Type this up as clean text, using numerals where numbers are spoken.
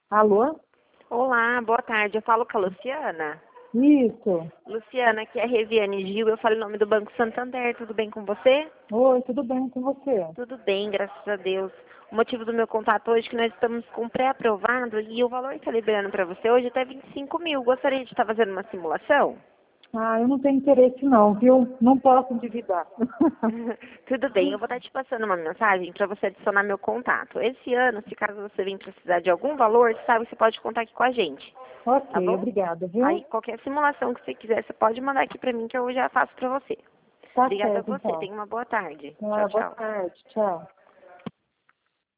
Alô? Olá, boa tarde. Eu falo com a Luciana. Isso. Luciana, aqui é a Reviane Gil. Eu falo em nome do Banco Santander. Tudo bem com você? Oi, tudo bem com você? Tudo bem, graças a Deus. O motivo do meu contato hoje é que nós estamos com pré-aprovado e o valor que está liberando para você hoje é até 25 mil. Gostaria de estar fazendo uma simulação? Ah, eu não tenho interesse não, viu? Não posso endividar. Tudo bem, eu vou estar te passando uma mensagem para você adicionar meu contato. Esse ano, se caso você venha precisar de algum valor, sabe, você pode contar aqui com a gente, tá Ok, bom? obrigada, Aí viu? qualquer simulação que você quiser, você pode mandar aqui para mim que eu já faço para você. Tá Obrigada a certo, você, então. tenha uma boa tarde. Tchau, Ah, boa tchau. tarde, tchau.